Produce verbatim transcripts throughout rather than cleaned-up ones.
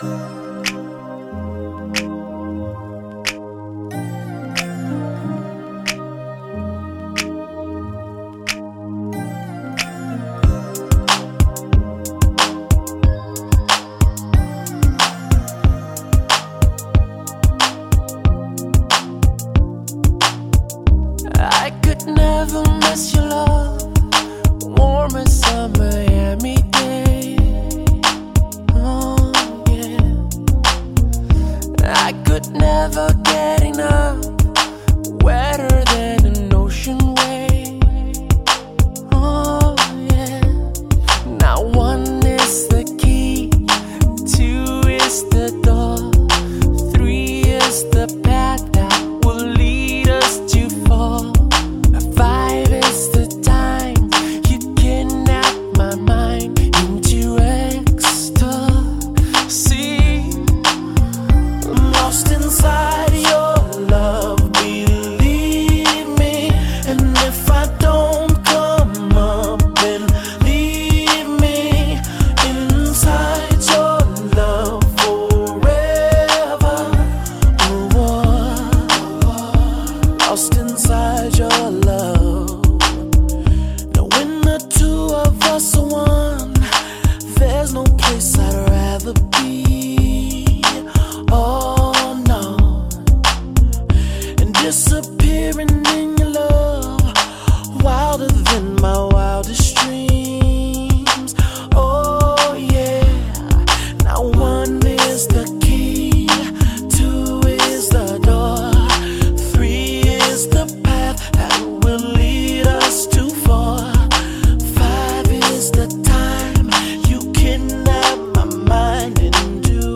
I could never miss your love, warm as a Miami day. Oh yeah, I could never get enough, wetter than an ocean wave. Oh yeah, now one is the key, two is the door, three is the path that will lead us to fall. Five is the time you kidnap my mind into ecstasy. I'm lost inside your love, believe me. And if I don't come up, then leave me inside your love forever. Oh, oh, lost inside your love. Now when the two of us are one, there's no place I'd rather be. Oh no, and disappearing in your love, wilder than my wildest dreams. Oh yeah, now one is the key, two is the door, three is the path that will lead us too far. Five is the time you kidnap my mind into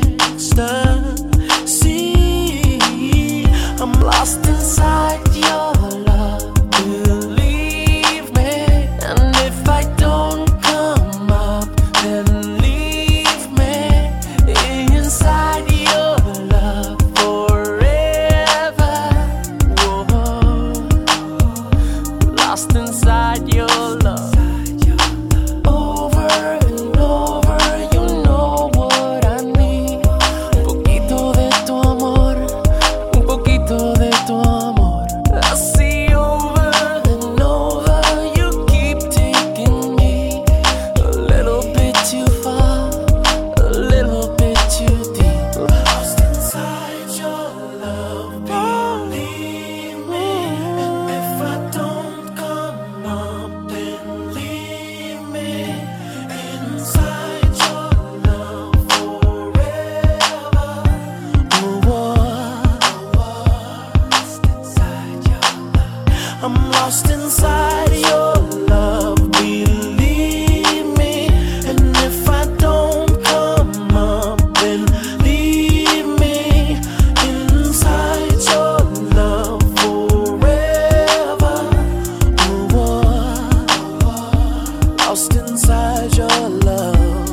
ecstasy. I'm lost inside your love, believe me. And if I don't come up, then leave me inside your love forever. Whoa, lost inside your love. Over and over, you know what I need. Un poquito de tu amor, un poquito de tu amor. I see over and over, you keep taking me a little bit too far, a little bit too deep. Lost inside your love, believe me. And if I don't come up, then leave me inside your love forever. Oh, oh, lost inside your love. I'm lost inside your love, believe me. And if I don't come up, then leave me inside your love forever. Oh, oh, lost inside your love,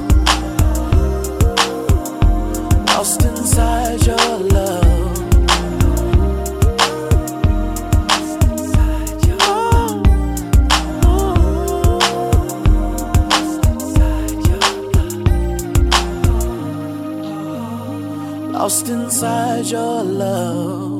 lost inside your love. Lost inside your love.